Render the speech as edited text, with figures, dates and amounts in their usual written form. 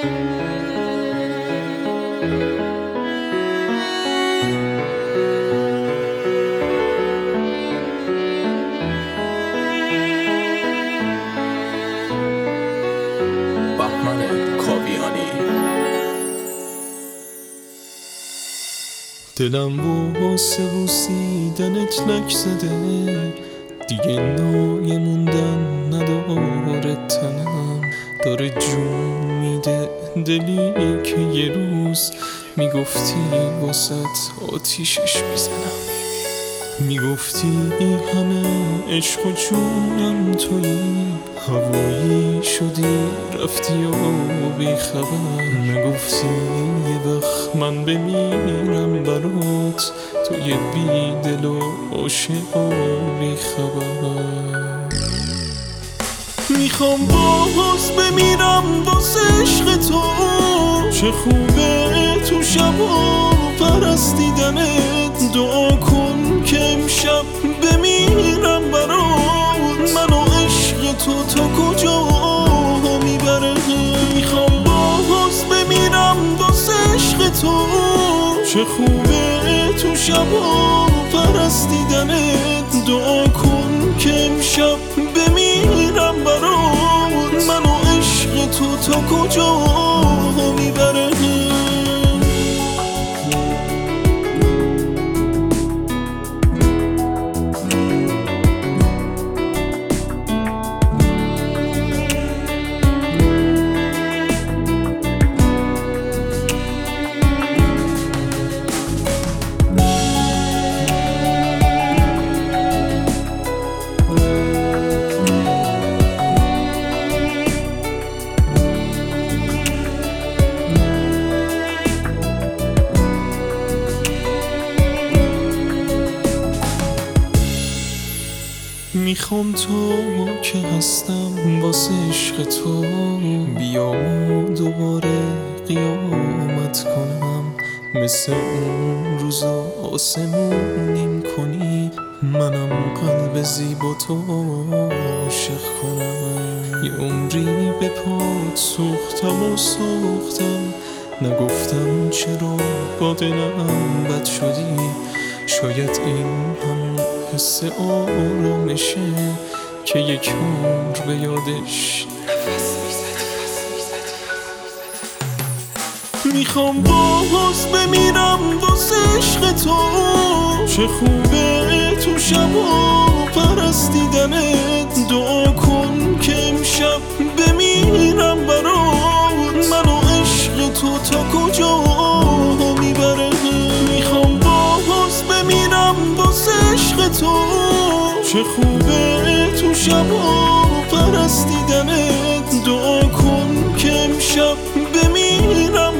دلم واسه بوسیدنت لک زده، دیگه نایه موندن نداره تنم، داره جون میده دلی که یه روز میگفتی واسط آتیشش میزنم، میگفتی همه عشق و جونم تویی، هوایی شدی رفتی و بی خبر، نگفتی یه وقت من بمیرم برات، تو یه بی دل و عاشق و بی خبر. میخوام باز بمیرم واسه عشق تو، چه خوبه تو شبا پرستیدنت، دعا کن که امشب بمیرم برات، منو عشق تو تا کجا میبره. میخوام باز بمیرم واسه عشق تو، چه خوبه تو شبا پرستیدنت، دعا کن که امشب بمیرم برات، منو عشق تو تا کجا میبره. میخوام تو که هستم واسه عشق تو، بیام و دوباره قیامت کنم، مثل اون روزا آسمونیم کنی، منم قلب زیبا تو عاشق کنم. یه عمری به پات سوختم و سوختم، نگفتم چرا با دلم بد شدی، شاید این همون حس آرامشه که یک عمر به یادش نفس میزد. میخوام باز بمیرم واسه عشق تو، چه خوبه تو شبا پرستیدنت، دعا کن که امشب بمیرم برات، منو عشق تو تا کجا میبره. میخوام باز بمیرم واسه عشق تو، چه خوبه تو شبا پرستیدنت، دعا کن که امشب بمیرم